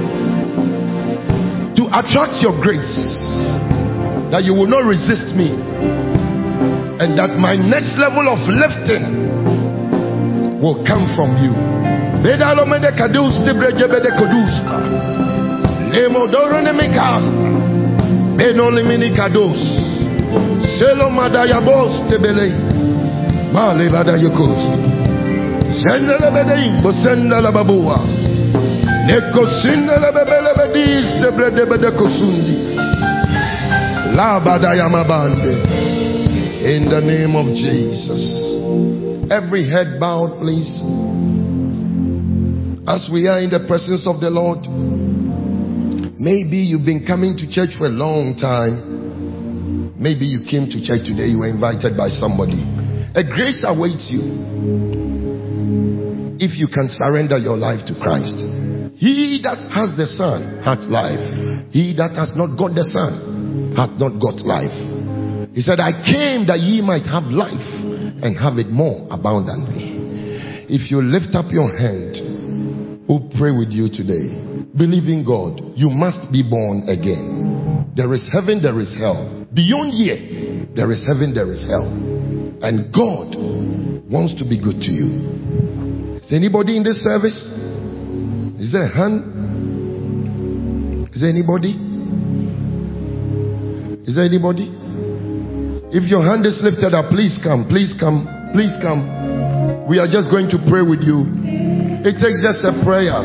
to attract your grace, that you will not resist me, and that my next level of lifting will come from you. In the name of Jesus. Every head bowed, please. As we are in the presence of the Lord, maybe you've been coming to church for a long time. Maybe you came to church today, you were invited by somebody. A grace awaits you if you can surrender your life to Christ. He that has the Son hath life. He that has not got the Son hath not got life. He said, I came that ye might have life and have it more abundantly. If you lift up your hand, we'll pray with you today. Believing God, you must be born again. There is heaven, there is hell. Beyond here, there is heaven, there is hell. And God wants to be good to you. Is anybody in this service? Is there a hand? Is there anybody? Is there anybody? If your hand is lifted up, please come, please come, please come. We are just going to pray with you. It takes just a prayer.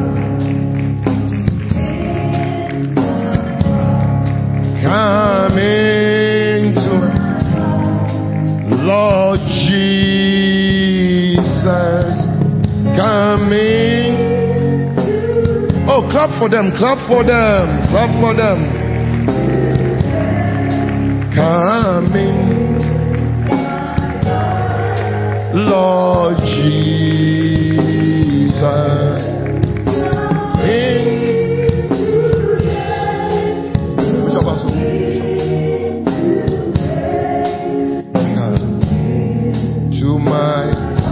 Come into Lord Jesus. Come in. Oh, clap for them, clap for them, clap for them. Come in, Lord Jesus. In to my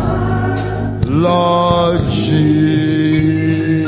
Lord Jesus.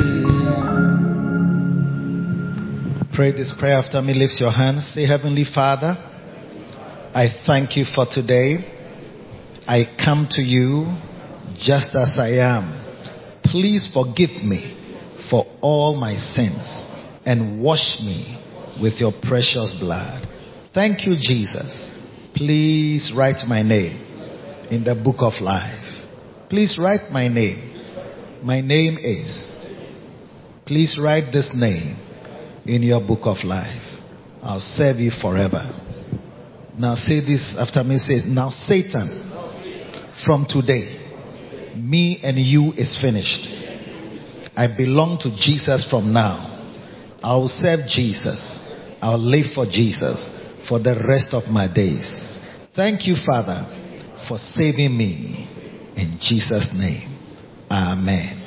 Pray this prayer after me. Lift your hands. Say, Heavenly Father, I thank you for today. I come to you just as I am. Please forgive me for all my sins and wash me with your precious blood. Thank you, Jesus. Please write my name in the book of life. Please write my name. My name is. Please write this name in your book of life. I'll serve you forever. Now say this after me. Say, now Satan, from today, me and you is finished. I belong to Jesus from now. I will serve Jesus. I'll live for Jesus for the rest of my days. Thank you, Father, for saving me. In Jesus' name, amen.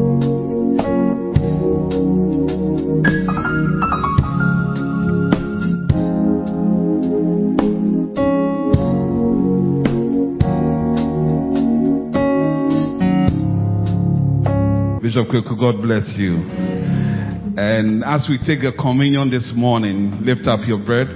Bishop Kweku, God bless you. And as we take the communion this morning, lift up your bread.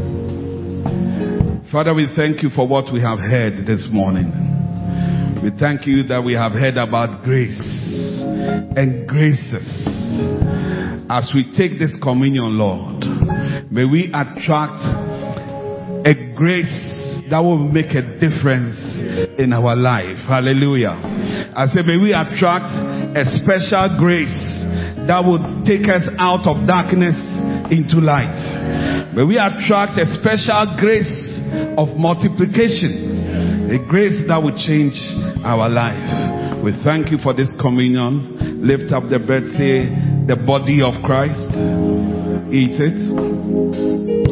Father, we thank you for what we have heard this morning. We thank you that we have heard about grace and graces. As we take this communion, Lord, may we attract a grace that will make a difference in our life. Hallelujah. I say, may we attract a special grace that will take us out of darkness into light. May we attract a special grace of multiplication, a grace that will change our life. We thank you for this communion. Lift up the bread, say, the body of Christ eat it.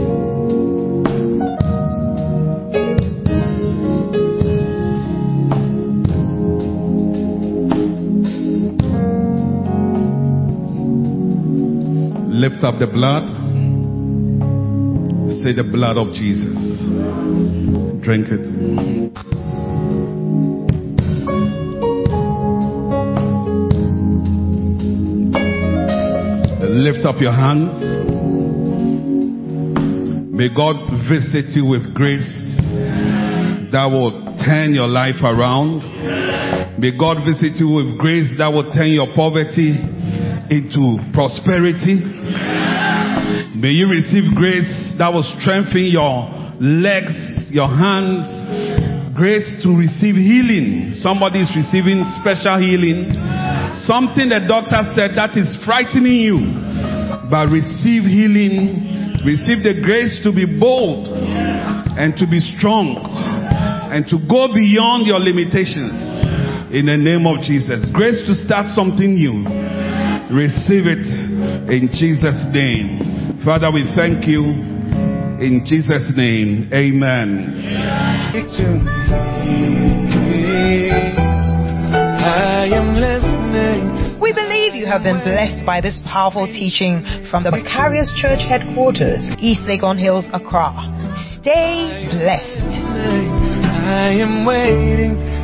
Lift up the blood. Say the blood of Jesus. Drink it. Lift up your hands. May God visit you with grace that will turn your life around. May God visit you with grace that will turn your poverty into prosperity. May you receive grace that will strengthen your legs, your hands. Grace to receive healing. Somebody is receiving special healing. Something the doctor said that is frightening you. But receive healing. Receive the grace to be bold and to be strong and to go beyond your limitations. In the name of Jesus. Grace to start something new. Receive it in Jesus' name. Father, we thank you in Jesus' name. Amen. I am listening. We believe you have been blessed by this powerful teaching from the Macarius Church headquarters, East Legon Hills, Accra. Stay blessed. I am waiting.